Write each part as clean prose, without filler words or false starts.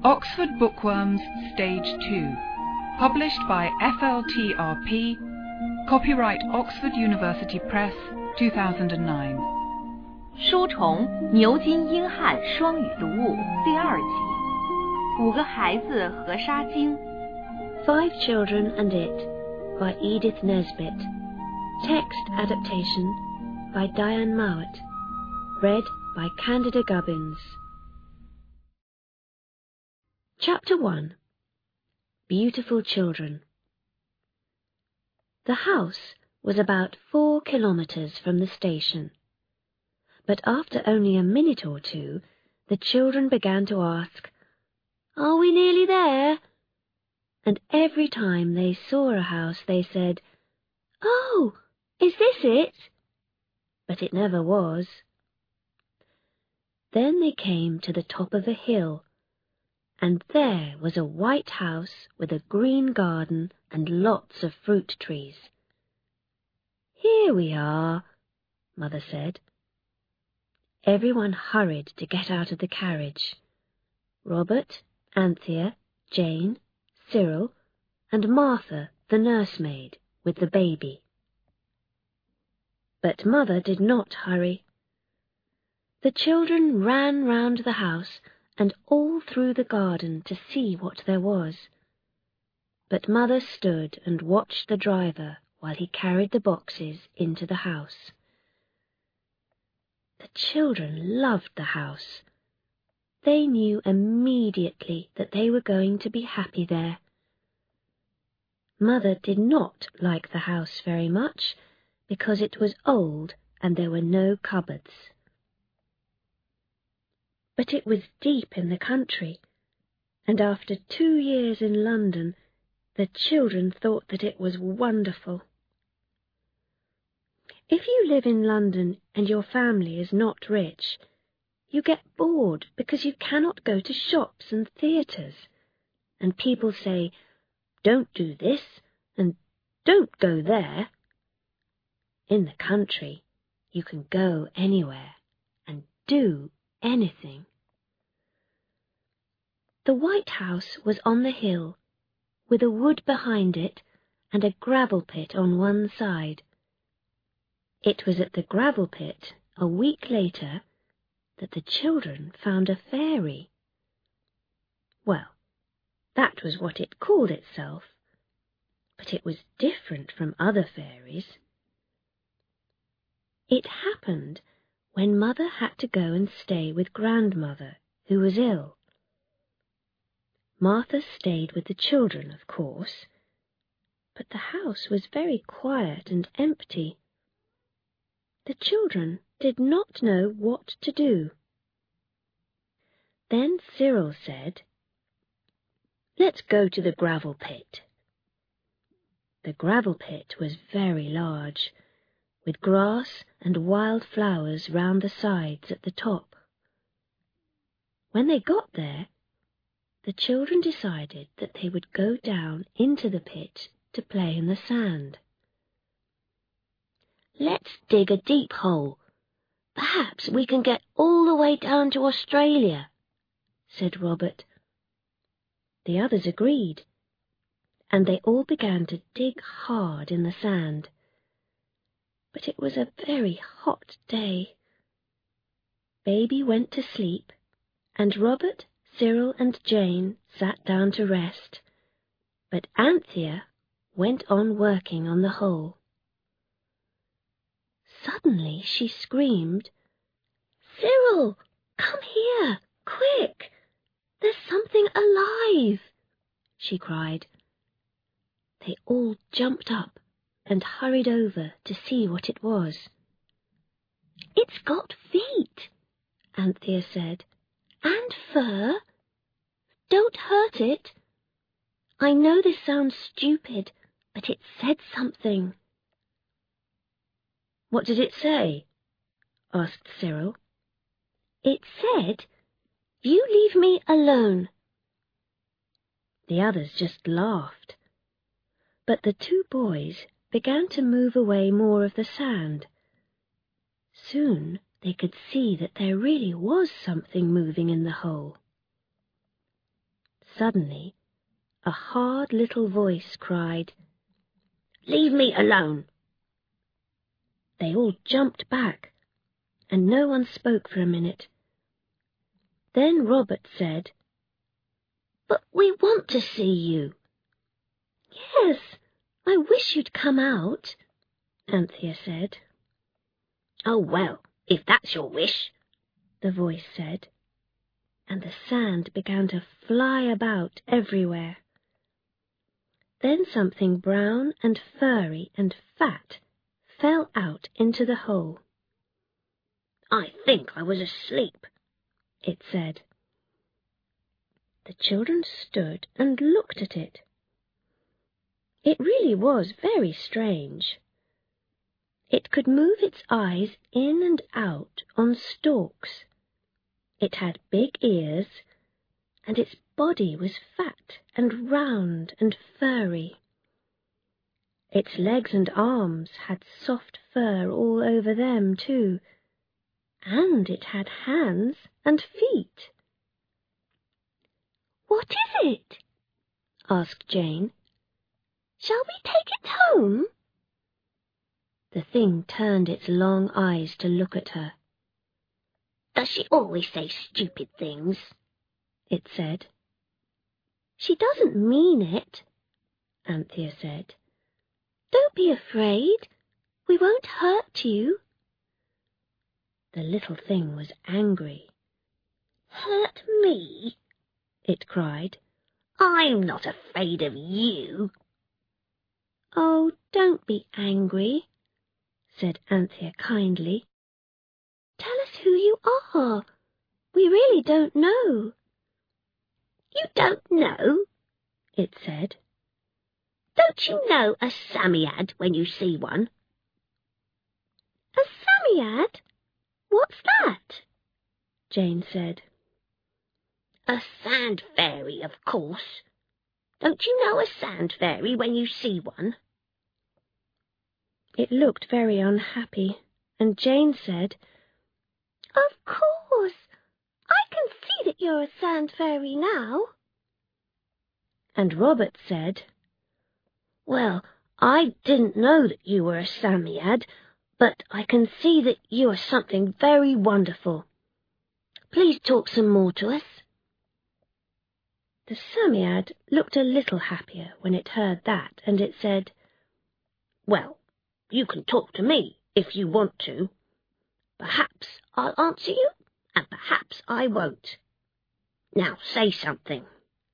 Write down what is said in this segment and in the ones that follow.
Oxford Bookworms Stage 2. Published by FLTRP. Copyright Oxford University Press, 2009. 书虫牛津英汉双语读物第2集，5个孩子和沙精。 Five Children and It by Edith Nesbit. Text adaptation by Diane Mowat. Read by Candida Gubbins. Chapter 1. Beautiful Children. The house was about 4 kilometres from the station. But after only a minute or two, the children began to ask, "Are we nearly there?" And every time they saw a house, they said, "Oh, is this it?" But it never was. Then they came to the top of a hill, and there was a white house with a green garden and lots of fruit trees. "Here we are," Mother said. Everyone hurried to get out of the carriage. Robert, Anthea, Jane, Cyril, and Martha, the nursemaid, with the baby. But Mother did not hurry. The children ran round the house and all through the garden to see what there was. But Mother stood and watched the driver while he carried the boxes into the house. The children loved the house. They knew immediately that they were going to be happy there. Mother did not like the house very much, because it was old and there were no cupboards. But it was deep in the country, and after 2 years in London, the children thought that it was wonderful. If you live in London and your family is not rich, you get bored because you cannot go to shops and theatres, and people say, "Don't do this," and "Don't go there." In the country, you can go anywhere and do anything. The White House was on the hill, with a wood behind it and a gravel pit on one side. It was at the gravel pit, a week later, that the children found a fairy. Well, that was what it called itself, but it was different from other fairies. It happened when Mother had to go and stay with Grandmother, who was ill. Martha stayed with the children, of course, but the house was very quiet and empty. The children did not know what to do. Then Cyril said, "Let's go to the gravel pit." The gravel pit was very large, with grass and wild flowers round the sides at the top. When they got there, the children decided that they would go down into the pit to play in the sand. "Let's dig a deep hole. Perhaps we can get all the way down to Australia," said Robert. The others agreed, and they all began to dig hard in the sand. But it was a very hot day. Baby went to sleep, and Robert, Cyril, and Jane sat down to rest, but Anthea went on working on the hole. Suddenly she screamed, "Cyril, come here, quick! There's something alive!" she cried. They all jumped up and hurried over to see what it was. "It's got feet," Anthea said, "and fur. Don't hurt it. I know this sounds stupid, but it said something." "What did it say?" asked Cyril. "It said, 'You leave me alone.'" The others just laughed. But the 2 boys began to move away more of the sand. Soon they could see that there really was something moving in the hole. Suddenly, a hard little voice cried, "Leave me alone!" They all jumped back, and no one spoke for a minute. Then Robert said, "But we want to see you." "Yes, I wish you'd come out," Anthea said. "Oh, well, if that's your wish," the voice said, and the sand began to fly about everywhere. Then something brown and furry and fat fell out into the hole. "I think I was asleep," it said. The children stood and looked at it. It really was very strange. It could move its eyes in and out on stalks. It had big ears, and its body was fat and round and furry. Its legs and arms had soft fur all over them, too, and it had hands and feet. "What is it?" asked Jane. "Shall we take it home?" The thing turned its long eyes to look at her. "Does she always say stupid things?" it said. "She doesn't mean it," Anthea said. "Don't be afraid. We won't hurt you." The little thing was angry. "Hurt me?" it cried. "I'm not afraid of you." "Oh, don't be angry," said Anthea kindly. "Tell us who you are. We really don't know." "You don't know?" it said. "Don't you know a Psammead when you see one?" "A Psammead? What's that?" Jane said. "A sand fairy, of course. Don't you know a sand fairy when you see one?" It looked very unhappy, and Jane said, "Of course. I can see that you're a sand fairy now." And Robert said, "Well, I didn't know that you were a Psammead, but I can see that you are something very wonderful. Please talk some more to us." The Psammead looked a little happier when it heard that, and it said, "Well, you can talk to me if you want to. Perhaps I'll answer you, and perhaps I won't. Now say something."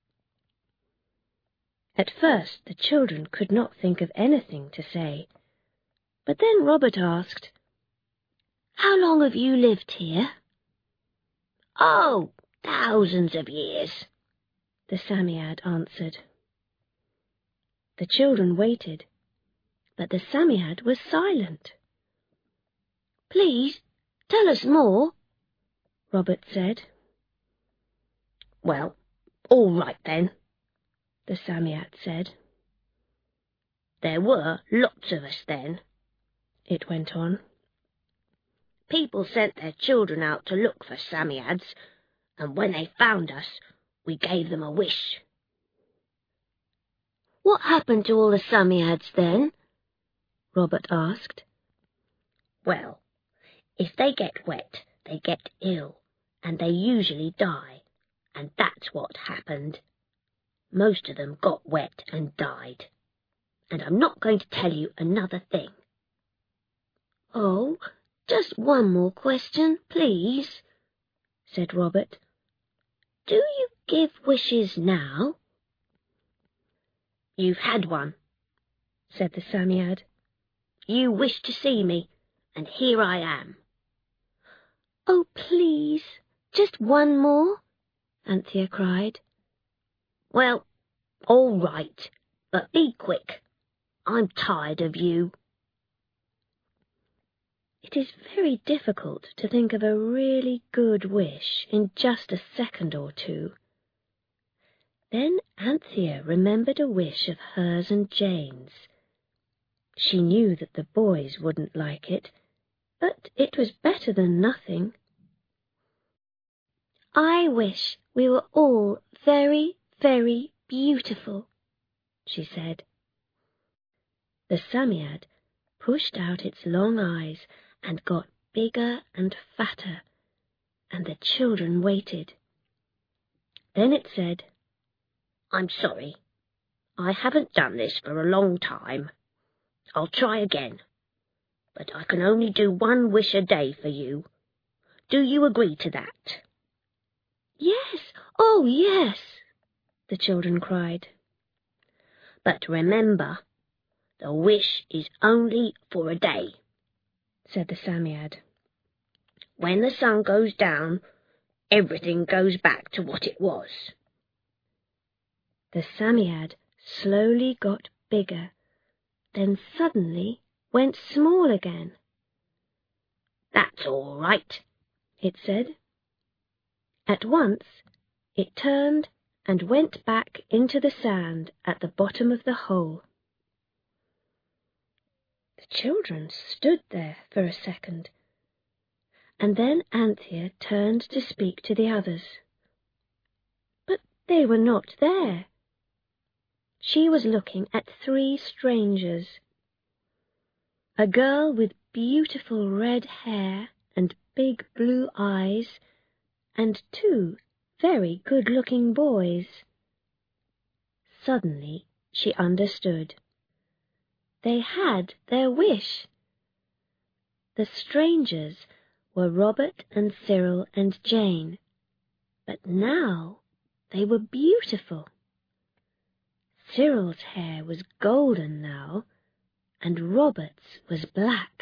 At first the children could not think of anything to say, but then Robert asked, "How long have you lived here?" "Oh, thousands of years," the Psammead answered. The children waited, but the Psammead was silent. "Please, tell us more," Robert said. "Well, all right then," the Psammead said. "There were lots of us then," it went on. "People sent their children out to look for Psammeads, and when they found us, we gave them a wish." "What happened to all the Psammeads then?" Robert asked. "Well, if they get wet, they get ill, and they usually die, and that's what happened. Most of them got wet and died. And I'm not going to tell you another thing." "Oh, just one more question, please," said Robert. "Do you give wishes now?" "You've had one," said the Psammead. "You wished to see me, and here I am." "Oh, please, just one more," Anthea cried. "Well, all right, but be quick. I'm tired of you." It is very difficult to think of a really good wish in just a second or two. Then Anthea remembered a wish of hers and Jane's. She knew that the boys wouldn't like it, but it was better than nothing. "I wish we were all very, very beautiful," she said. The Psammead pushed out its long eyes and got bigger and fatter, and the children waited. Then it said, "I'm sorry. I haven't done this for a long time. I'll try again. But I can only do 1 wish a day for you. Do you agree to that?" "Yes, oh yes," the children cried. "But remember, the wish is only for a day," said the Psammead. "When the sun goes down, everything goes back to what it was." The Psammead slowly got bigger, then suddenly went small again. "That's all right," it said. At once it turned and went back into the sand at the bottom of the hole. The children stood there for a second, and then Anthea turned to speak to the others. But they were not there. She was looking at 3 strangers. A girl with beautiful red hair and big blue eyes, and 2 very good-looking boys. Suddenly she understood. They had their wish. The strangers were Robert and Cyril and Jane, but now they were beautiful. Cyril's hair was golden now, and Robert's was black.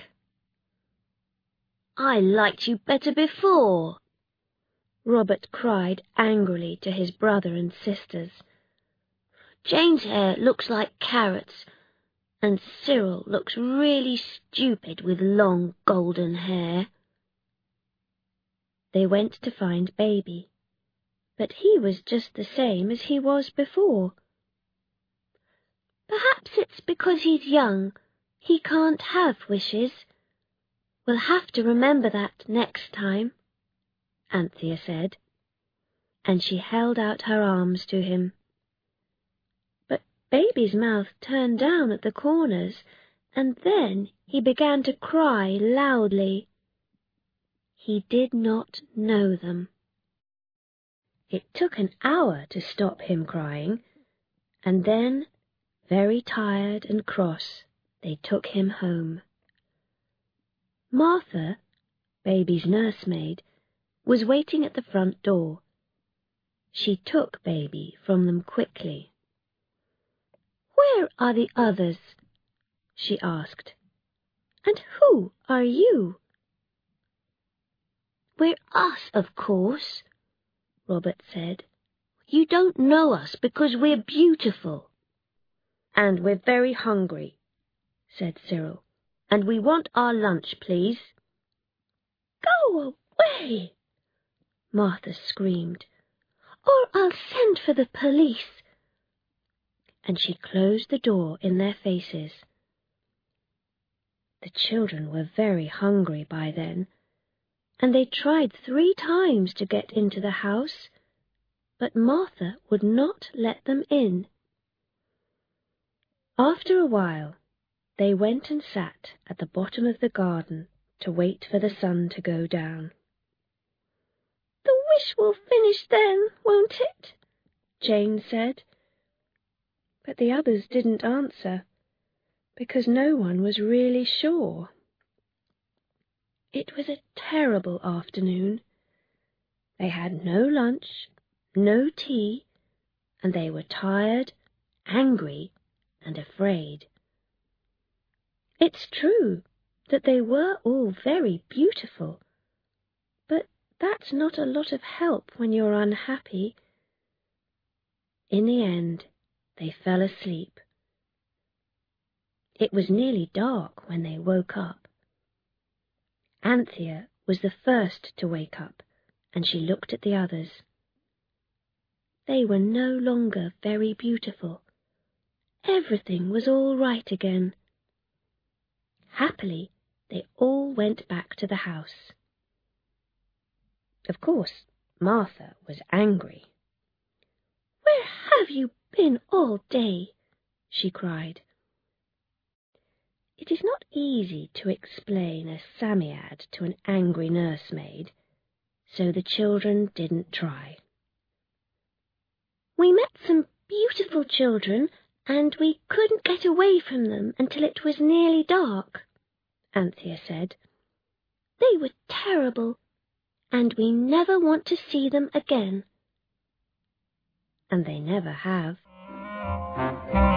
"I liked you better before," Robert cried angrily to his brother and sisters. "Jane's hair looks like carrots, and Cyril looks really stupid with long golden hair." They went to find Baby, but he was just the same as he was before. "Perhaps it's because he's young. He can't have wishes. We'll have to remember that next time," Anthea said, and she held out her arms to him. But Baby's mouth turned down at the corners, and then he began to cry loudly. He did not know them. It took an hour to stop him crying, and then, very tired and cross, they took him home. Martha, Baby's nursemaid, was waiting at the front door. She took Baby from them quickly. "Where are the others?" she asked. "And who are you?" "We're us, of course," Robert said. "You don't know us because we're beautiful." "And we're very hungry," said Cyril. "And we want our lunch, please." "Go away," Martha screamed, "or I'll send for the police." And she closed the door in their faces. The children were very hungry by then, and they tried 3 times to get into the house, but Martha would not let them in. After a while, they went and sat at the bottom of the garden to wait for the sun to go down. "The wish will finish then, won't it?" Jane said. But the others didn't answer, because no one was really sure. It was a terrible afternoon. They had no lunch, no tea, and they were tired, angry, and afraid. It's true that they were all very beautiful, but that's not a lot of help when you're unhappy. In the end, they fell asleep. It was nearly dark when they woke up. Anthea was the first to wake up, and she looked at the others. They were no longer very beautiful. Everything was all right again. Happily, they all went back to the house. Of course, Martha was angry. "Where have you been all day?" she cried. It is not easy to explain a Psammead to an angry nursemaid, so the children didn't try. "We met some beautiful children, and we couldn't get away from them until it was nearly dark," Anthea said. "They were terrible, and we never want to see them again." And they never have.